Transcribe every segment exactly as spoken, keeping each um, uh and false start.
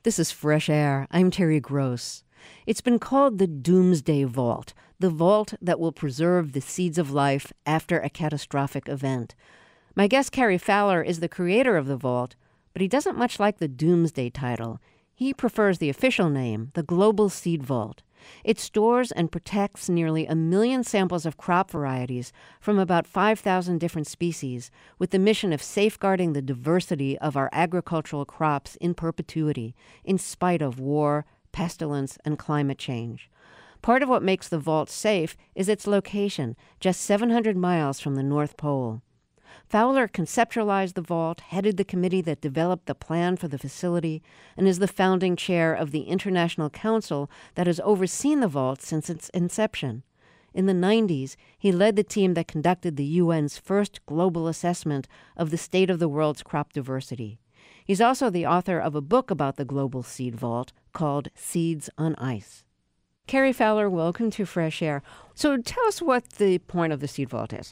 This is Fresh Air. I'm Terry Gross. It's been called the Doomsday Vault, the vault that will preserve the seeds of life after a catastrophic event. My guest, Cary Fowler, is the creator of the vault, but he doesn't much like the Doomsday title. He prefers the official name, the Global Seed Vault. It stores and protects nearly a million samples of crop varieties from about five thousand different species, with the mission of safeguarding the diversity of our agricultural crops in perpetuity, in spite of war, pestilence, and climate change. Part of what makes the vault safe is its location, just seven hundred miles from the North Pole. Fowler conceptualized the vault, headed the committee that developed the plan for the facility, and is the founding chair of the International Council that has overseen the vault since its inception. In the nineties, he led the team that conducted the U N's first global assessment of the state of the world's crop diversity. He's also the author of a book about the Global Seed Vault called Seeds on Ice. Cary Fowler, welcome to Fresh Air. So tell us what the point of the Seed Vault is.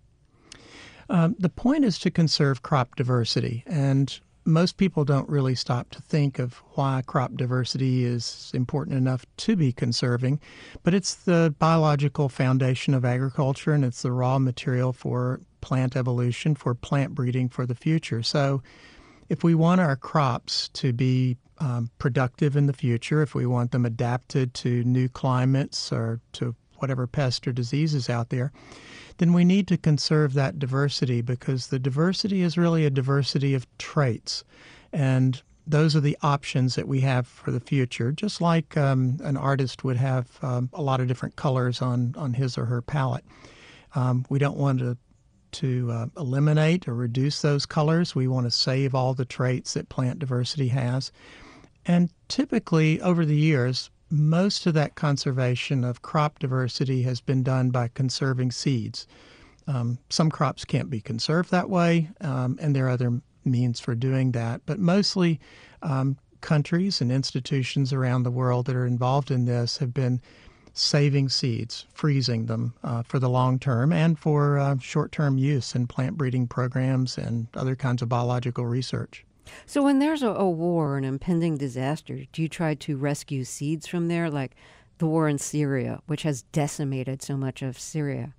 Um, the point is to conserve crop diversity, and most people don't really stop to think of why crop diversity is important enough to be conserving, but it's the biological foundation of agriculture, and it's the raw material for plant evolution, for plant breeding for the future. So if we want our crops to be um, productive in the future, if we want them adapted to new climates or to whatever pest or diseases out there, then we need to conserve that diversity, because the diversity is really a diversity of traits. And those are the options that we have for the future, just like um, an artist would have um, a lot of different colors on, on his or her palette. Um, we don't want to, to uh, eliminate or reduce those colors. We want to save all the traits that plant diversity has. And typically, over the years, most of that conservation of crop diversity has been done by conserving seeds. Um, some crops can't be conserved that way, um, and there are other means for doing that. But mostly um, countries and institutions around the world that are involved in this have been saving seeds, freezing them uh, for the long term and for uh, short-term use in plant breeding programs and other kinds of biological research. So when there's a, a war, an impending disaster, do you try to rescue seeds from there, like the war in Syria, which has decimated so much of Syria?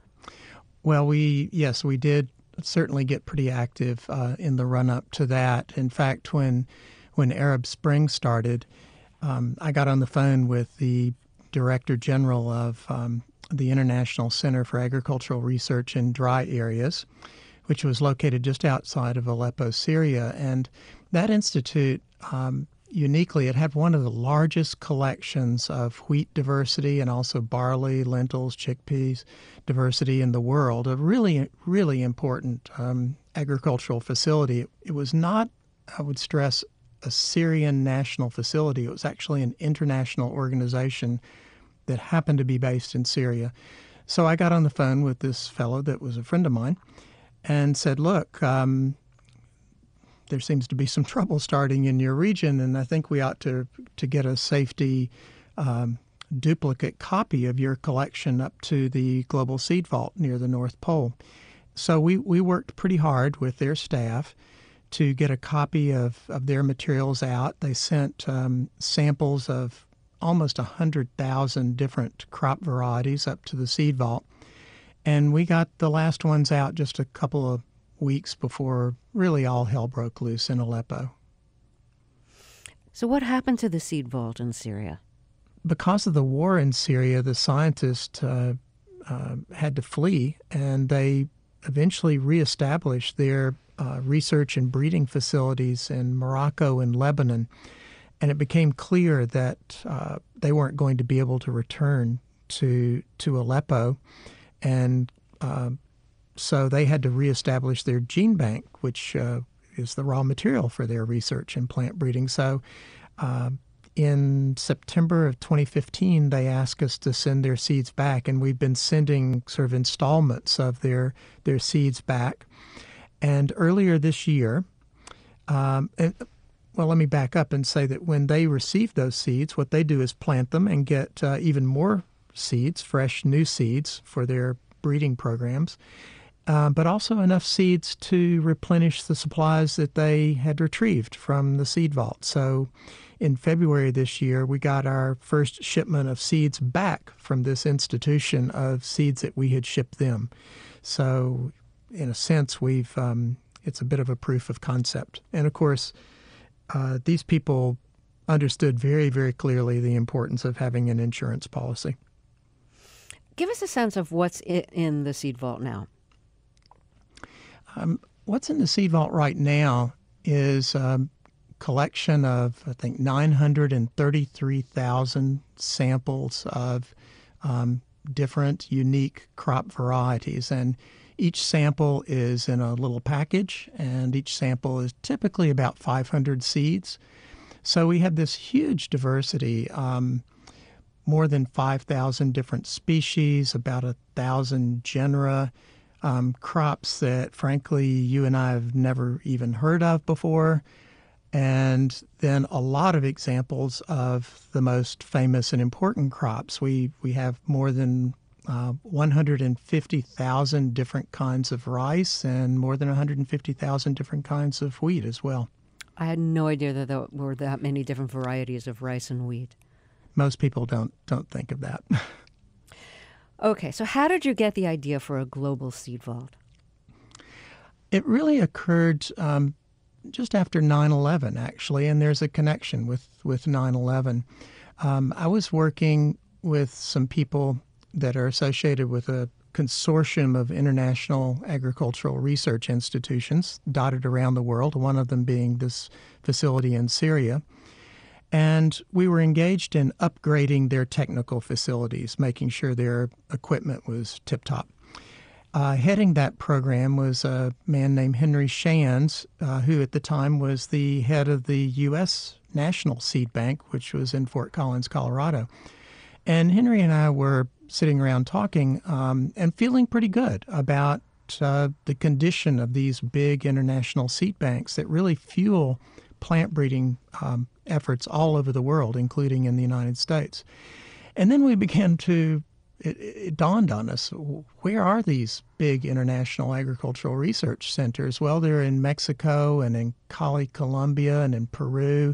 Well, we, yes, we did certainly get pretty active uh, in the run-up to that. In fact, when when Arab Spring started, um, I got on the phone with the Director General of um, the International Center for Agricultural Research in Dry Areas, which was located just outside of Aleppo, Syria. And that institute, um, uniquely, it had one of the largest collections of wheat diversity and also barley, lentils, chickpeas diversity in the world, a really, really important um, agricultural facility. It was not, I would stress, a Syrian national facility. It was actually an international organization that happened to be based in Syria. So I got on the phone with this fellow that was a friend of mine and said, look, um, there seems to be some trouble starting in your region, and I think we ought to, to get a safety um, duplicate copy of your collection up to the Global Seed Vault near the North Pole. So we, we worked pretty hard with their staff to get a copy of, of their materials out. They sent um, samples of almost one hundred thousand different crop varieties up to the Seed Vault. And we got the last ones out just a couple of weeks before really all hell broke loose in Aleppo. So what happened to the Seed Vault in Syria? Because of the war in Syria, the scientists uh, uh, had to flee, and they eventually reestablished their uh, research and breeding facilities in Morocco and Lebanon. And it became clear that uh, they weren't going to be able to return to to Aleppo. And uh, so they had to reestablish their gene bank, which uh, is the raw material for their research in plant breeding. So uh, in September of twenty fifteen, they asked us to send their seeds back, and we've been sending sort of installments of their, their seeds back. And earlier this year, um, and, well, let me back up and say that when they receive those seeds, what they do is plant them and get uh, even more seeds, fresh new seeds for their breeding programs. uh, but also enough seeds to replenish the supplies that they had retrieved from the seed vault. So in February this year, we got our first shipment of seeds back from this institution of seeds that we had shipped them. So in a sense, we've um, it's a bit of a proof of concept. And of course, uh, these people understood very, very clearly the importance of having an insurance policy. Give us a sense of what's in the seed vault now. Um, what's in the seed vault right now is a collection of, I think, nine hundred thirty-three thousand samples of um, different unique crop varieties. And each sample is in a little package, and each sample is typically about five hundred seeds. So we have this huge diversity, um, more than five thousand different species, about one thousand genera, um, crops that, frankly, you and I have never even heard of before, and then a lot of examples of the most famous and important crops. We, we have more than uh, one hundred fifty thousand different kinds of rice and more than one hundred fifty thousand different kinds of wheat as well. I had no idea that there were that many different varieties of rice and wheat. Most people don't don't think of that. Okay, so how did you get the idea for a global seed vault? It really occurred um, just after nine eleven, actually, and there's a connection with, with nine eleven. Um, I was working with some people that are associated with a consortium of international agricultural research institutions dotted around the world, one of them being this facility in Syria. And we were engaged in upgrading their technical facilities, making sure their equipment was tip-top. Uh, heading that program was a man named Henry Shands, uh, who at the time was the head of the U S National Seed Bank, which was in Fort Collins, Colorado. And Henry and I were sitting around talking um, and feeling pretty good about uh, the condition of these big international seed banks that really fuel plant breeding um, efforts all over the world, including in the United States. And then we began to, it, it dawned on us, where are these big international agricultural research centers? Well, they're in Mexico and in Cali, Colombia, and in Peru,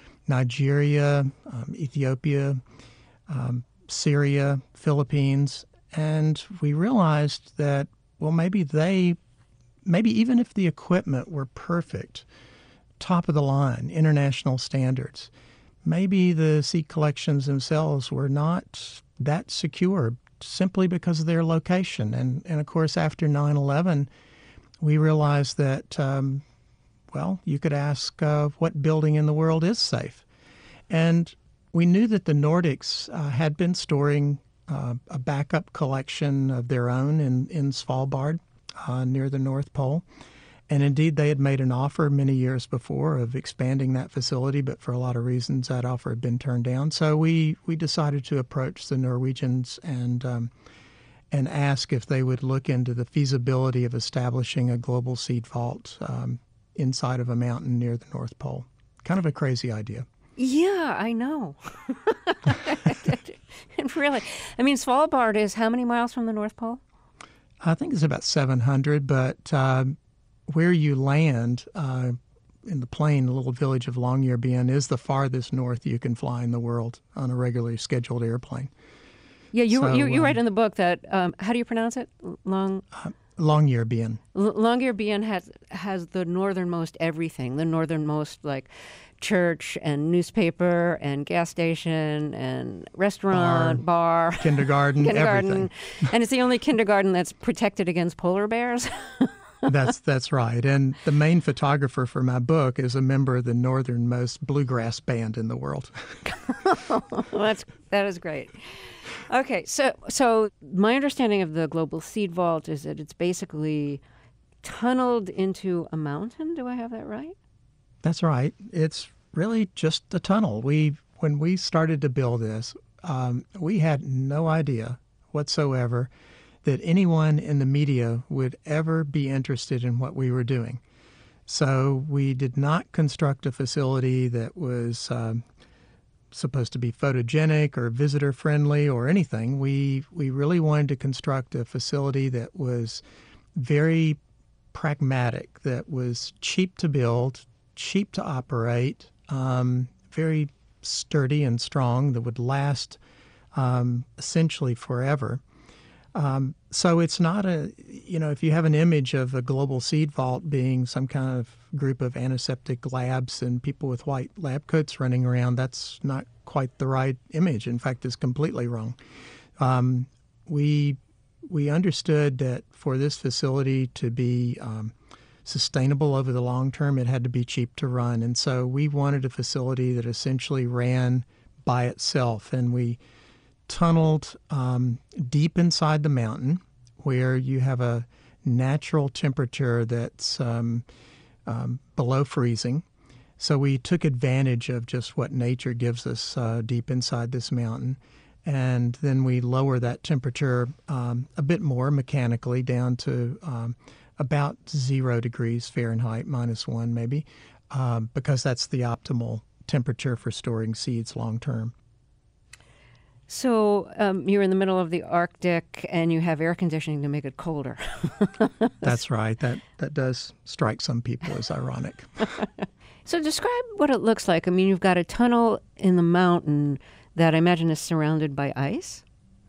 Nigeria, um, Ethiopia, um, Syria, Philippines. And we realized that, well, maybe they, maybe even if the equipment were perfect, top of the line, international standards, maybe the seed collections themselves were not that secure simply because of their location. And, and of course, after nine eleven, we realized that, um, well, you could ask uh, what building in the world is safe. And we knew that the Nordics uh, had been storing uh, a backup collection of their own in, in Svalbard uh, near the North Pole. And indeed, they had made an offer many years before of expanding that facility, but for a lot of reasons, that offer had been turned down. So we, we decided to approach the Norwegians and um, and ask if they would look into the feasibility of establishing a global seed vault um, inside of a mountain near the North Pole. Kind of a crazy idea. Yeah, I know. And really, I mean, Svalbard is how many miles from the North Pole? I think it's about seven hundred, but uh, where you land uh, in the plain, the little village of Longyearbyen, is the farthest north you can fly in the world on a regularly scheduled airplane. Yeah, you so, you, you um, write in the book that, um, how do you pronounce it? Long... Uh, Longyearbyen. L- Longyearbyen has has the northernmost everything, the northernmost like church and newspaper and gas station and restaurant, bar, bar kindergarten, kindergarten, everything. And it's the only kindergarten that's protected against polar bears. That's that's right. And the main photographer for my book is a member of the northernmost bluegrass band in the world. That's that is great. Okay, so so my understanding of the Global Seed Vault is that it's basically tunneled into a mountain. Do I have that right? That's right. It's really just a tunnel. We when we started to build this, um, we had no idea whatsoever that anyone in the media would ever be interested in what we were doing. So we did not construct a facility that was um, supposed to be photogenic or visitor friendly or anything. We we really wanted to construct a facility that was very pragmatic, that was cheap to build, cheap to operate, um, very sturdy and strong, that would last um, essentially forever. Um, so it's not a, you know, if you have an image of a global seed vault being some kind of group of antiseptic labs and people with white lab coats running around, that's not quite the right image. In fact, it's completely wrong. Um, we we understood that for this facility to be um, sustainable over the long term, it had to be cheap to run. And so we wanted a facility that essentially ran by itself. And we tunneled um, deep inside the mountain where you have a natural temperature that's um, um, below freezing. So we took advantage of just what nature gives us uh, deep inside this mountain. And then we lower that temperature um, a bit more mechanically down to um, about zero degrees Fahrenheit, minus one maybe, um, because that's the optimal temperature for storing seeds long term. So um, you're in the middle of the Arctic and you have air conditioning to make it colder. That's right. That that does strike some people as ironic. So describe what it looks like. I mean, you've got a tunnel in the mountain that I imagine is surrounded by ice?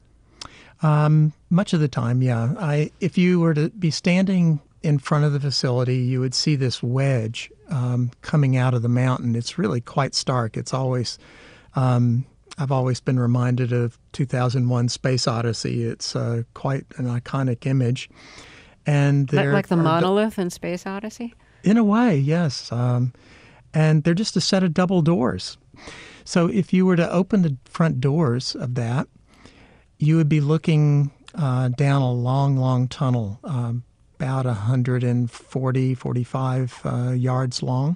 Um, much of the time, yeah. I, if you were to be standing in front of the facility, you would see this wedge um, coming out of the mountain. It's really quite stark. It's always, um, I've always been reminded of two thousand one Space Odyssey. It's uh, quite an iconic image. And there like the monolith in Space Odyssey? In a way, yes. Um, and they're just a set of double doors. So if you were to open the front doors of that, you would be looking uh, down a long, long tunnel, um, about one hundred forty, forty-five uh, yards long.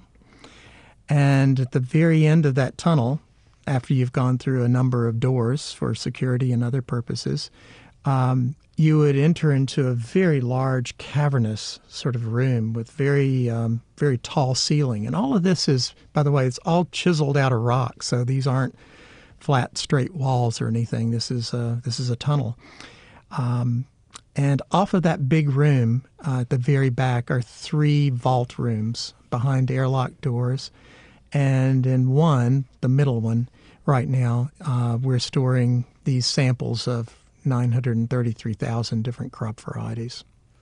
And at the very end of that tunnel, after you've gone through a number of doors for security and other purposes, um, you would enter into a very large cavernous sort of room with very, um, very tall ceiling. And all of this is, by the way, it's all chiseled out of rock. So these aren't flat, straight walls or anything. This is a, this is a tunnel. Um, and off of that big room uh, at the very back are three vault rooms behind airlock doors. And in one, the middle one, right now, uh, we're storing these samples of nine hundred thirty-three thousand different crop varieties.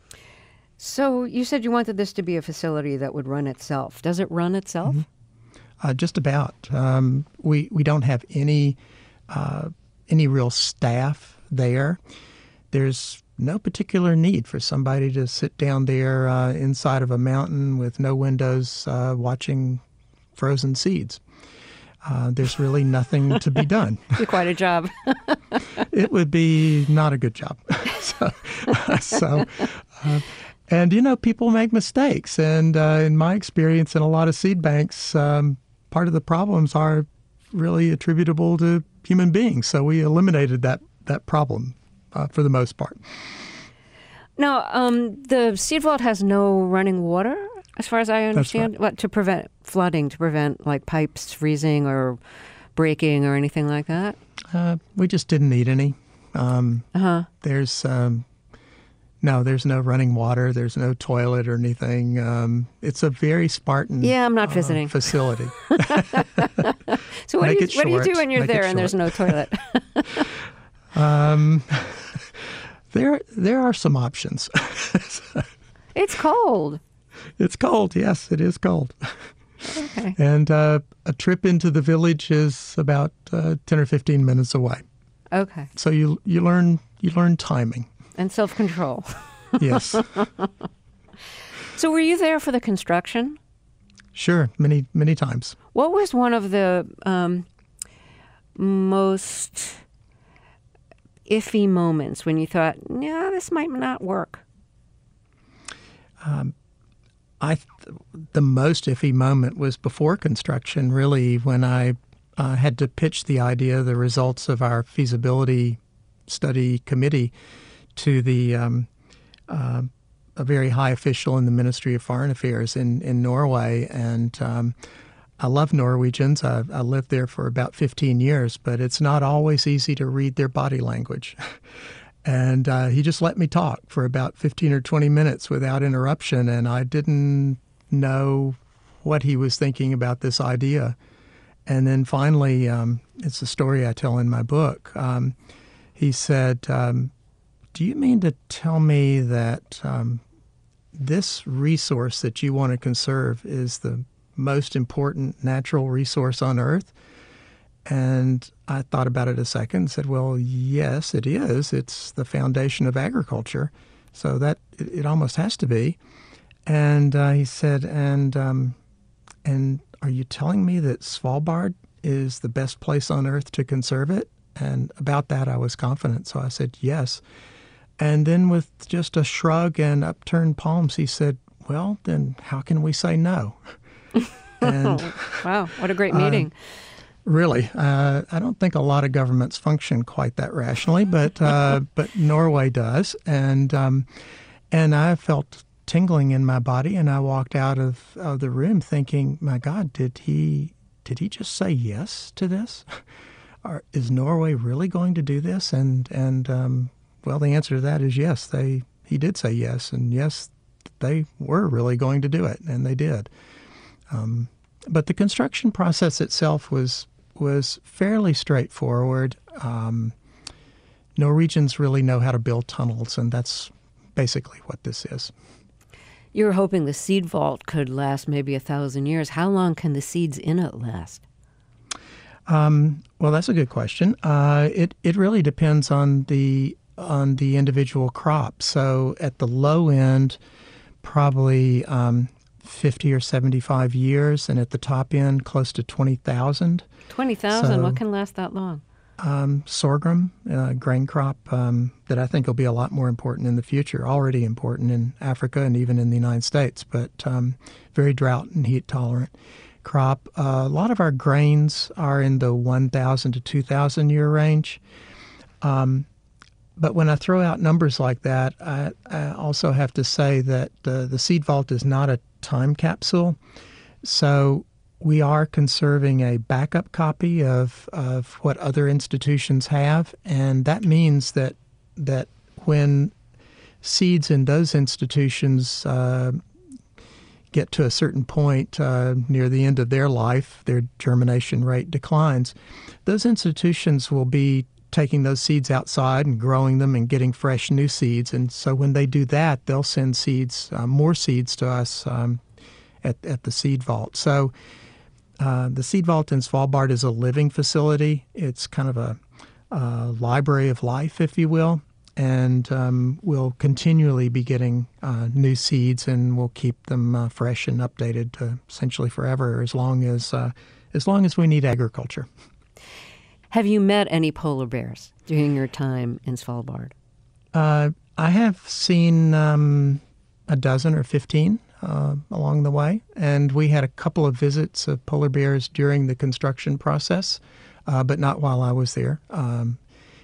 So you said you wanted this to be a facility that would run itself. Does it run itself? Mm-hmm. Uh, just about. Um, we we don't have any uh, any real staff there. There's no particular need for somebody to sit down there uh, inside of a mountain with no windows uh, watching frozen seeds. Uh, there's really nothing to be done. It'd be quite a job. It would be not a good job. so, uh, so uh, and, you know, people make mistakes. And uh, in my experience in a lot of seed banks, um, part of the problems are really attributable to human beings. So we eliminated that, that problem uh, for the most part. Now, um, the seed vault has no running water? As far as I understand, right. What to prevent flooding, to prevent like pipes freezing or breaking or anything like that? Uh, we just didn't need any. Um, uh-huh. There's um, no, there's no running water. There's no toilet or anything. Um, it's a very Spartan. Yeah, I'm not uh, visiting facility. So what, do you, what do you do when you're Make there and there's no toilet? um, there, there are some options. It's cold. It's cold. Yes, it is cold. Okay. And uh, a trip into the village is about uh, ten or fifteen minutes away. Okay. So you you learn you learn timing and self-control. Yes. So were you there for the construction? Sure, many many times. What was one of the um, most iffy moments when you thought, "Yeah, this might not work"? Um, I th- the most iffy moment was before construction, really, when I uh, had to pitch the idea, the results of our feasibility study committee to the um, uh, a very high official in the Ministry of Foreign Affairs in, in Norway. And um, I love Norwegians. I, I lived there for about fifteen years, but it's not always easy to read their body language. And uh, he just let me talk for about fifteen or twenty minutes without interruption, and I didn't know what he was thinking about this idea. And then finally, um, it's a story I tell in my book, um, he said, um, do you mean to tell me that um, this resource that you want to conserve is the most important natural resource on Earth? And I thought about it a second and said, well, yes, it is. It's the foundation of agriculture. So that it, it almost has to be. And uh, he said, and um, and are you telling me that Svalbard is the best place on Earth to conserve it? And about that, I was confident. So I said, yes. And then with just a shrug and upturned palms, he said, well, then how can we say no? And, wow, what a great meeting. Uh, Really, uh, I don't think a lot of governments function quite that rationally, but uh, but Norway does, and um, and I felt tingling in my body, and I walked out of, of the room thinking, my God, did he did he just say yes to this? Or is Norway really going to do this? And and um, well, the answer to that is yes. They he did say yes, and yes, they were really going to do it, and they did. Um, but the construction process itself was. was fairly straightforward. Um, Norwegians really know how to build tunnels, and that's basically what this is. You were hoping the seed vault could last maybe a thousand years. How long can the seeds in it last? Um, well, that's a good question. Uh, it it really depends on the on the individual crop. So at the low end, probably um, fifty or seventy-five years, and at the top end, close to twenty thousand. twenty thousand? So, what can last that long? Um, sorghum, uh, grain crop um, that I think will be a lot more important in the future, already important in Africa and even in the United States, but um, very drought and heat tolerant crop. Uh, a lot of our grains are in the one thousand to two thousand year range. Um, but when I throw out numbers like that, I, I also have to say that uh, the seed vault is not a time capsule. So we are conserving a backup copy of, of what other institutions have, and that means that that when seeds in those institutions uh, get to a certain point uh, near the end of their life, their germination rate declines, those institutions will be taking those seeds outside and growing them and getting fresh new seeds. And so when they do that, they'll send seeds, uh, more seeds to us um, at, at the seed vault. So Uh, the Seed Vault in Svalbard is a living facility. It's kind of a, a library of life, if you will, and um, we'll continually be getting uh, new seeds, and we'll keep them uh, fresh and updated to essentially forever, as long as uh, as long as we need agriculture. Have you met any polar bears during your time in Svalbard? Uh, I have seen um, a dozen or fifteen. Uh, along the way, and we had a couple of visits of polar bears during the construction process, uh, but not while I was there. Um,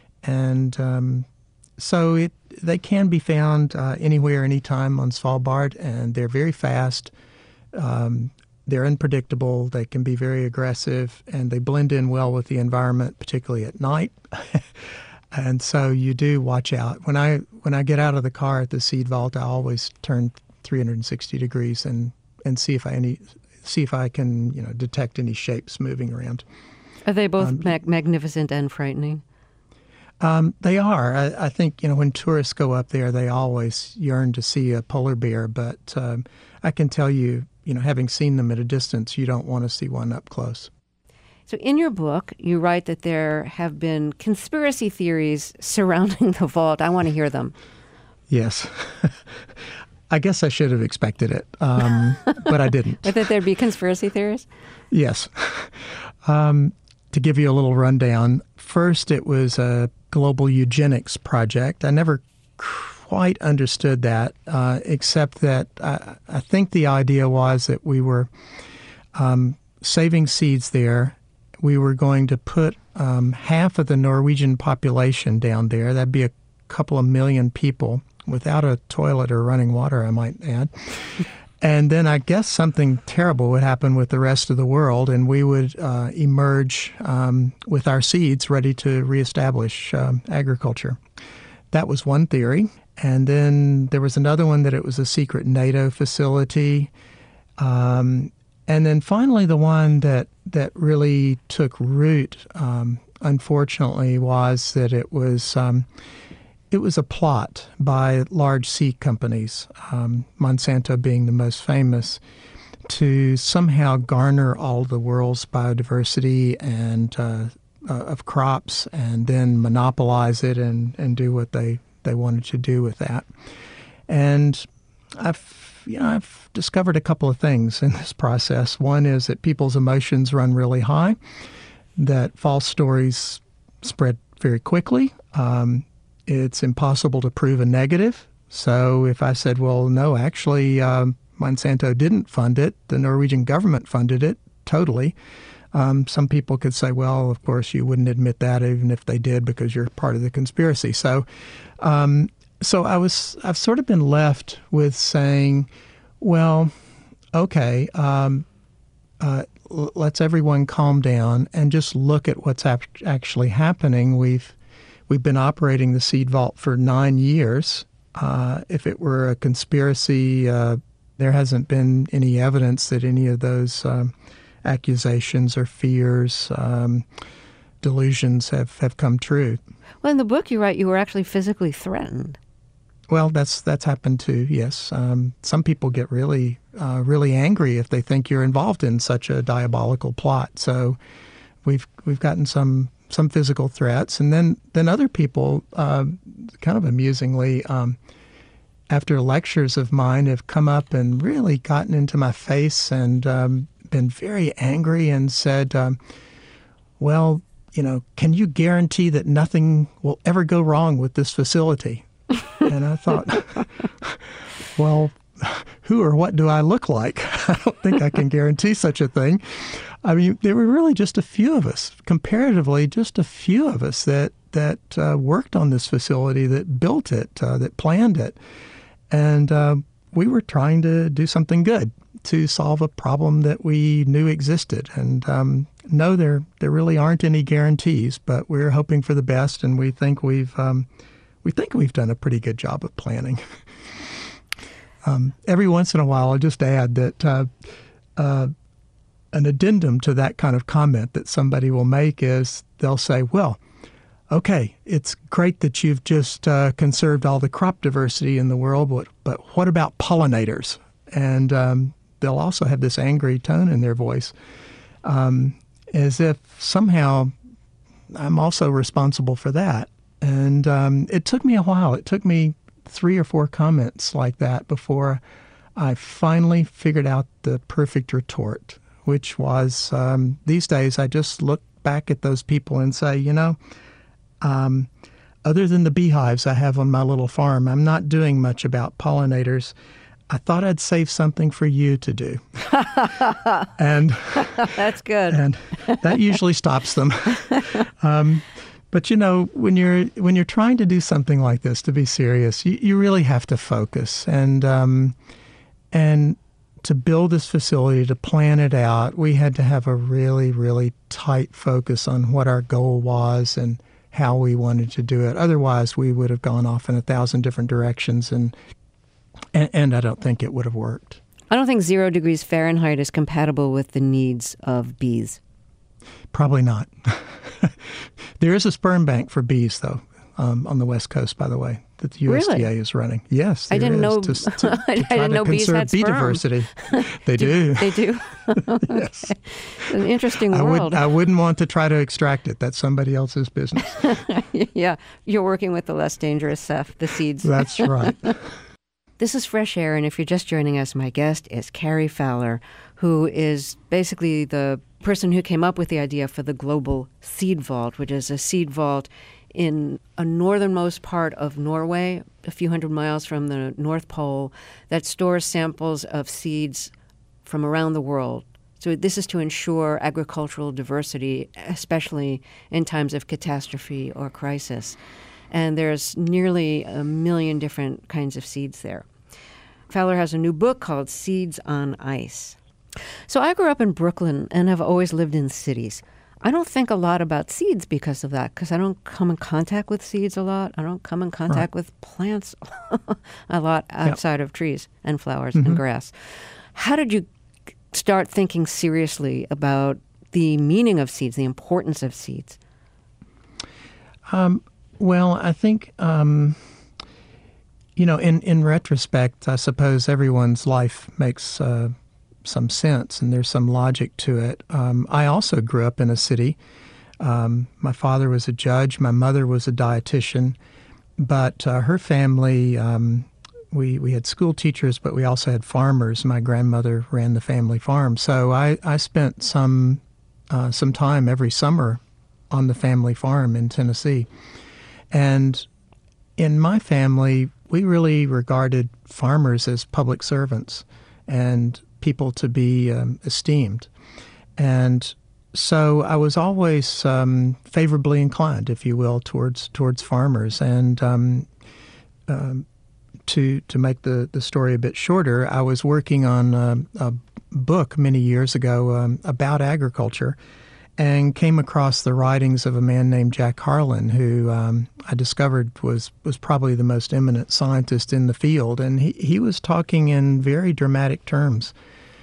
and um, so it, they can be found uh, anywhere, anytime on Svalbard, and they're very fast. Um, they're unpredictable. They can be very aggressive, and they blend in well with the environment, particularly at night. And so you do watch out. When I when I get out of the car at the seed vault, I always turn three hundred sixty degrees and, and see if I any see if I can you know detect any shapes moving around. Are they both um, mag- magnificent and frightening? Um, they are. I, I think you know when tourists go up there, they always yearn to see a polar bear. But um, I can tell you, you know, having seen them at a distance, you don't want to see one up close. So in your book, you write that there have been conspiracy theories surrounding the vault. I want to hear them. Yes. I guess I should have expected it, um, but I didn't. But that there'd be conspiracy theories? Yes. Um, to give you a little rundown, first it was a global eugenics project. I never quite understood that, uh, except that I, I think the idea was that we were um, saving seeds there. We were going to put um, half of the Norwegian population down there. That'd be a couple of million people, without a toilet or running water, I might add. And then I guess something terrible would happen with the rest of the world, and we would uh, emerge um, with our seeds ready to reestablish um, agriculture. that was one theory. And then there was another one that it was a secret NATO facility. Um, and then finally, the one that, that really took root, um, unfortunately, was that it was um, it was a plot by large seed companies, um, Monsanto being the most famous, to somehow garner all the world's biodiversity and uh, uh, of crops, and then monopolize it and, and do what they, they wanted to do with that. And I've you know I've discovered a couple of things in this process. One is that people's emotions run really high, that false stories spread very quickly. Um, it's impossible to prove a negative. So if I said, well, no, actually, um, Monsanto didn't fund it, the Norwegian government funded it totally, um, some people could say, well, of course, you wouldn't admit that even if they did because you're part of the conspiracy. So um, so I was, I've sort of been left with saying, well, okay, um, uh, l- let's everyone calm down and just look at what's ap- actually happening. We've we've been operating the seed vault for nine years. Uh, if it were a conspiracy, uh, there hasn't been any evidence that any of those um, accusations or fears, um, delusions have, have come true. Well, in the book you write you were actually physically threatened. Well, that's that's happened too, yes. Um, some people get really, uh, really angry if they think you're involved in such a diabolical plot. So we've we've gotten some some physical threats. And then, then other people, uh, kind of amusingly, um, after lectures of mine, have come up and really gotten into my face and um, been very angry and said, um, well, you know, can you guarantee that nothing will ever go wrong with this facility? And I thought, well, who or what do I look like? I don't think I can guarantee such a thing. I mean, there were really just a few of us, comparatively, just a few of us that that uh, worked on this facility, that built it, uh, that planned it. And uh, we were trying to do something good to solve a problem that we knew existed. And um, no, there there really aren't any guarantees, but we're hoping for the best, and we think we've um, we think we've done a pretty good job of planning. um, every once in a while, I'll just add that uh, uh, an addendum to that kind of comment that somebody will make is they'll say, well, okay, it's great that you've just uh, conserved all the crop diversity in the world, but, but what about pollinators? And um, they'll also have this angry tone in their voice, um, as if somehow I'm also responsible for that. And um, it took me a while. It took me three or four comments like that before I finally figured out the perfect retort, which was um, these days I just look back at those people and say, you know, Um, other than the beehives I have on my little farm, I'm not doing much about pollinators. I thought I'd save something for you to do. and That's good. And that usually stops them. um, but you know, when you're when you're trying to do something like this, to be serious, you, you really have to focus. And um, and to build this facility, to plan it out, we had to have a really, really tight focus on what our goal was and how we wanted to do it. Otherwise, we would have gone off in a thousand different directions, and, and and I don't think it would have worked. I don't think zero degrees Fahrenheit is compatible with the needs of bees. Probably not. There is a sperm bank for bees, though, um, on the West Coast, by the way, that the U S D A Really? is running. Yes, I there didn't is, know. To, to, to I try didn't to know bees conserve had bee sperm. diversity. They do. They do. Yes. An interesting I world. would. I wouldn't want to try to extract it. That's somebody else's business. Yeah, you're working with the less dangerous stuff, the seeds. That's right. This is Fresh Air, and if you're just joining us, my guest is Cary Fowler, who is basically the person who came up with the idea for the Global Seed Vault, which is a seed vault in a northernmost part of Norway, a few hundred miles from the North Pole, that stores samples of seeds from around the world. So this is to ensure agricultural diversity, especially in times of catastrophe or crisis. And there's nearly a million different kinds of seeds there. Fowler has a new book called Seeds on Ice. So I grew up in Brooklyn and have always lived in cities. I don't think a lot about seeds because of that, because I don't come in contact with seeds a lot. I don't come in contact Right. with plants a lot outside of trees and flowers Mm-hmm. and grass. How did you start thinking seriously about the meaning of seeds, the importance of seeds? Um, well, I think, um, you know, in, in retrospect, I suppose everyone's life makes uh, some sense and there's some logic to it. Um, I also grew up in a city. Um, my father was a judge. My mother was a dietitian. But uh, her family, um, we, we had school teachers, but we also had farmers. My grandmother ran the family farm. So I, I spent some, uh, some time every summer on the family farm in Tennessee. And in my family, we really regarded farmers as public servants and people to be um, esteemed. And so I was always um, favorably inclined, if you will, towards towards farmers. And um, um, to to make the, the story a bit shorter, I was working on a, a book many years ago um, about agriculture, and came across the writings of a man named Jack Harlan, who um, I discovered was, was probably the most eminent scientist in the field. And he, he was talking in very dramatic terms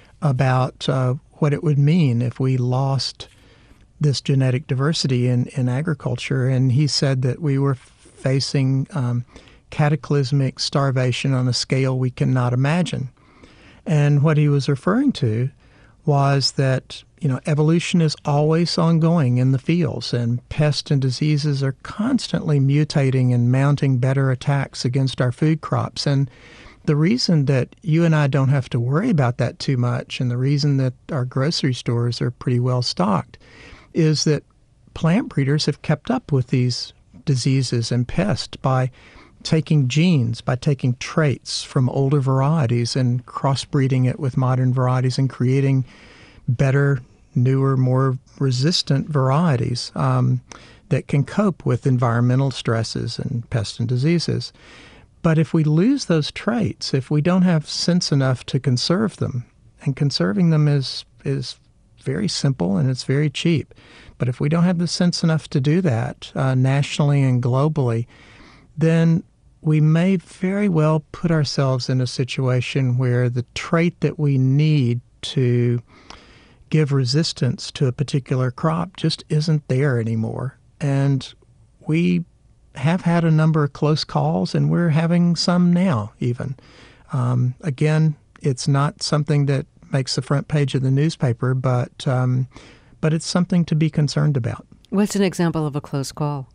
about uh, what it would mean if we lost this genetic diversity in, in agriculture. And he said that we were facing um, cataclysmic starvation on a scale we cannot imagine. And what he was referring to was that, you know, evolution is always ongoing in the fields, and pests and diseases are constantly mutating and mounting better attacks against our food crops. And the reason that you and I don't have to worry about that too much, and the reason that our grocery stores are pretty well stocked, is that plant breeders have kept up with these diseases and pests by taking genes, by taking traits from older varieties and crossbreeding it with modern varieties and creating better, newer, more resistant varieties um, that can cope with environmental stresses and pests and diseases. But if we lose those traits, if we don't have sense enough to conserve them, and conserving them is is very simple and it's very cheap, but if we don't have the sense enough to do that uh, nationally and globally, then we may very well put ourselves in a situation where the trait that we need to give resistance to a particular crop just isn't there anymore. And we have had a number of close calls, and we're having some now even. Um, again, it's not something that makes the front page of the newspaper, but um, but it's something to be concerned about. What's an example of a close call?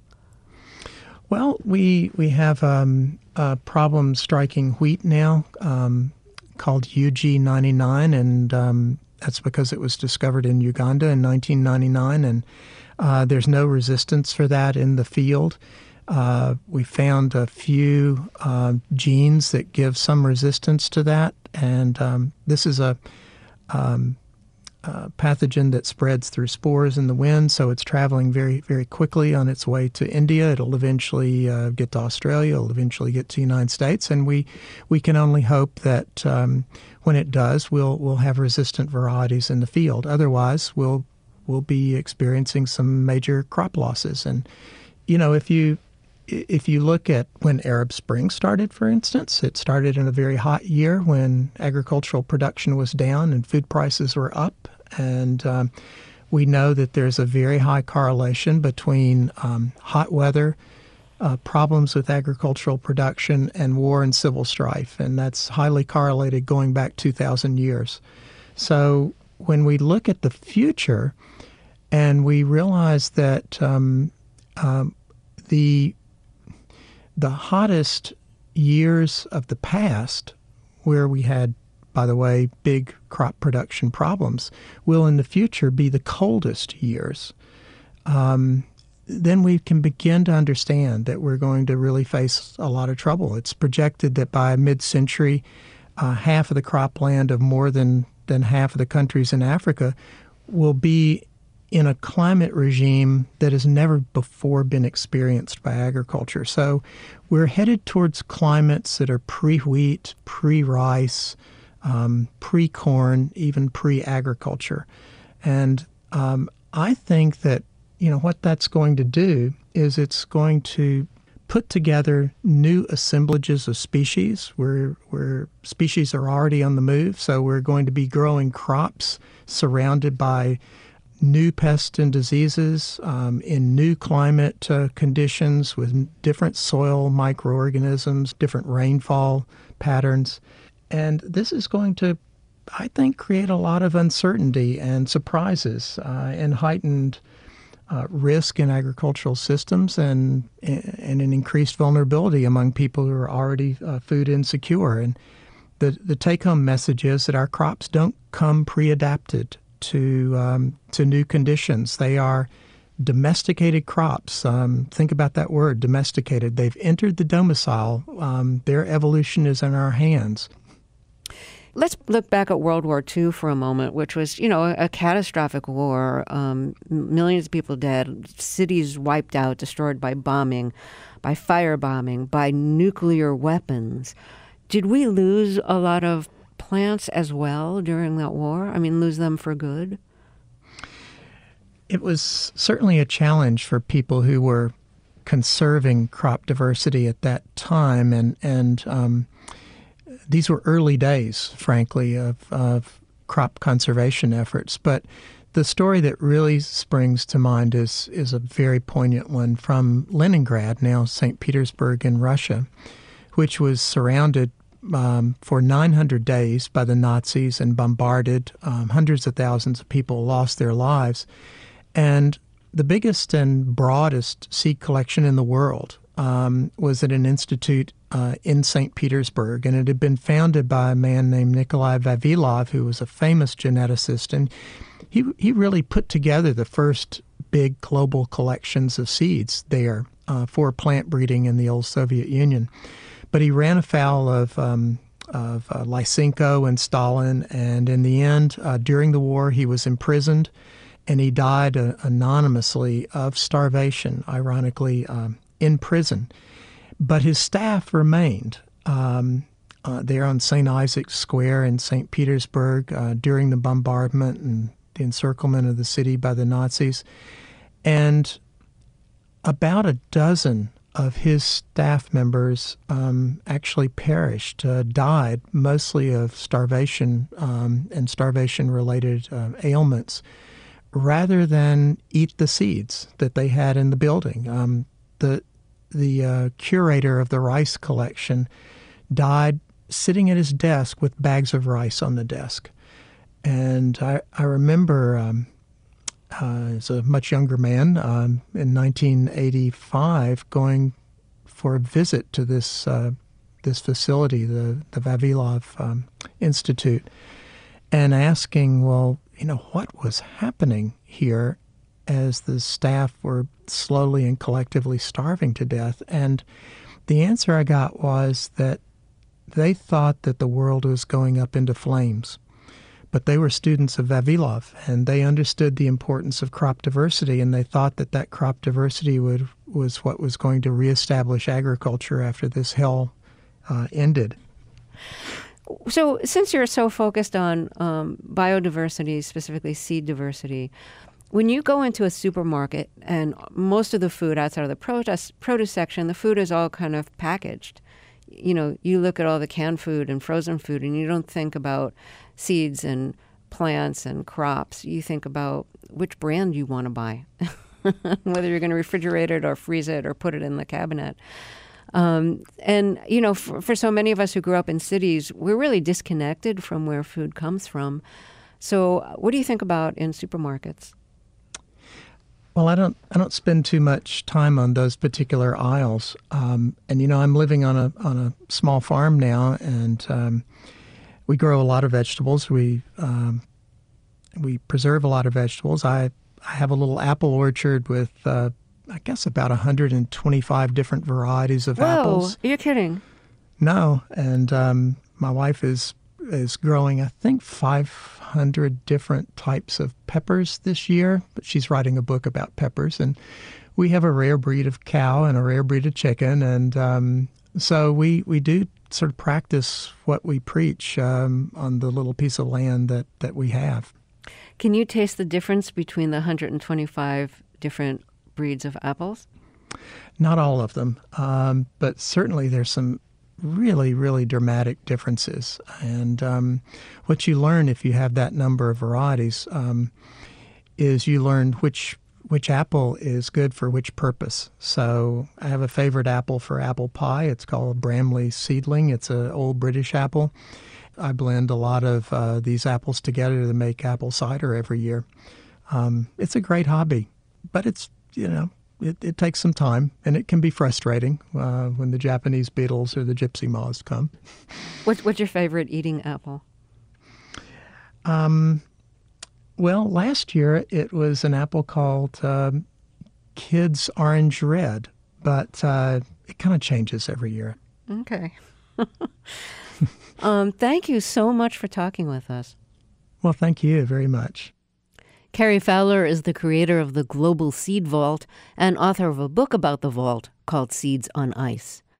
Well, we we have um, a problem striking wheat now um, called U G ninety-nine, and um, that's because it was discovered in Uganda in nineteen ninety-nine, and uh, there's no resistance for that in the field. Uh, we found a few uh, genes that give some resistance to that, and um, this is a um, Uh, pathogen that spreads through spores in the wind, so it's traveling very, very quickly on its way to India. It'll eventually uh, get to Australia. It'll eventually get to the United States, and we we can only hope that um, when it does, we'll we'll have resistant varieties in the field. Otherwise, we'll we'll be experiencing some major crop losses. And you know, if you if you look at when Arab Spring started, for instance, it started in a very hot year when agricultural production was down and food prices were up. And um, we know that there's a very high correlation between um, hot weather, uh, problems with agricultural production, and war and civil strife. And that's highly correlated going back two thousand years. So when we look at the future and we realize that um, um, the the hottest years of the past, where we had, by the way, big crop production problems, will in the future be the coldest years. Um, then we can begin to understand that we're going to really face a lot of trouble. It's projected that by mid-century, uh, half of the cropland of more than, than half of the countries in Africa will be in a climate regime that has never before been experienced by agriculture. So we're headed towards climates that are pre-wheat, pre-rice, um, pre-corn, even pre-agriculture. And um, I think that, you know, what that's going to do is it's going to put together new assemblages of species where, where species are already on the move. So we're going to be growing crops surrounded by new pests and diseases um, in new climate uh, conditions with different soil microorganisms, different rainfall patterns. And this is going to, I think, create a lot of uncertainty and surprises uh, and heightened uh, risk in agricultural systems and, and an increased vulnerability among people who are already uh, food insecure. And the, the take-home message is that our crops don't come pre-adapted to um, to new conditions. They are domesticated crops. Um, think about that word, domesticated. They've entered the domicile. Um, their evolution is in our hands. Let's look back at World War Two for a moment, which was, you know, a, a catastrophic war. Um, millions of people dead, cities wiped out, destroyed by bombing, by firebombing, by nuclear weapons. Did we lose a lot of plants as well during that war? I mean, lose them for good? It was certainly a challenge for people who were conserving crop diversity at that time, and and um, these were early days, frankly, of, of crop conservation efforts. But the story that really springs to mind is is a very poignant one from Leningrad, now Saint Petersburg in Russia, which was surrounded Um, for nine hundred days by the Nazis and bombarded. Um, hundreds of thousands of people lost their lives. And the biggest and broadest seed collection in the world um, was at an institute uh, in Saint Petersburg. And it had been founded by a man named Nikolai Vavilov, who was a famous geneticist. And he, he really put together the first big global collections of seeds there uh, for plant breeding in the old Soviet Union. But he ran afoul of, um, of uh, Lysenko and Stalin, and in the end, uh, during the war, he was imprisoned, and he died uh, anonymously of starvation, ironically, um, in prison. But his staff remained um, uh, there on Saint Isaac's Square in Saint Petersburg uh, during the bombardment and the encirclement of the city by the Nazis. And about a dozen of his staff members um, actually perished, uh, died mostly of starvation um, and starvation-related uh, ailments, rather than eat the seeds that they had in the building. Um, the the uh, curator of the rice collection died sitting at his desk with bags of rice on the desk. And I, I remember um, Uh, as a much younger man, um, in nineteen eighty-five, going for a visit to this uh, this facility, the the Vavilov um, Institute, and asking, well, you know, what was happening here as the staff were slowly and collectively starving to death? And the answer I got was that they thought that the world was going up into flames. But they were students of Vavilov, and they understood the importance of crop diversity, and they thought that that crop diversity would, was what was going to reestablish agriculture after this hell uh, ended. So since you're so focused on um, biodiversity, specifically seed diversity, when you go into a supermarket and most of the food outside of the produce, produce section, the food is all kind of packaged. You know, you look at all the canned food and frozen food, and you don't think about seeds and plants and crops. You think about which brand you want to buy, whether you're going to refrigerate it or freeze it or put it in the cabinet. Um, and, you know, for, for so many of us who grew up in cities, we're really disconnected from where food comes from. So what do you think about in supermarkets? Well, I don't. I don't spend too much time on those particular aisles, um, and you know, I'm living on a on a small farm now, and um, we grow a lot of vegetables. We um, we preserve a lot of vegetables. I I have a little apple orchard with uh, I guess about one hundred twenty-five different varieties of Whoa, apples. You're kidding? No, and um, my wife is is growing, I think, five hundred different types of peppers this year, but she's writing a book about peppers. And we have a rare breed of cow and a rare breed of chicken. And um, so we, we do sort of practice what we preach um, on the little piece of land that, that we have. Can you taste the difference between the one hundred twenty-five different breeds of apples? Not all of them, um, but certainly there's some really, really dramatic differences. And um, what you learn if you have that number of varieties um, is you learn which which apple is good for which purpose. So I have a favorite apple for apple pie. It's called Bramley Seedling. It's an old British apple. I blend a lot of uh, these apples together to make apple cider every year. Um, it's a great hobby, but it's, you know, it, it takes some time, and it can be frustrating uh, when the Japanese beetles or the gypsy moths come. What's, what's your favorite eating apple? Um, well, last year it was an apple called uh, Kids Orange Red, but uh, it kind of changes every year. Okay. um, thank you so much for talking with us. Well, thank you very much. Cary Fowler is the creator of the Global Seed Vault and author of a book about the vault called Seeds on Ice.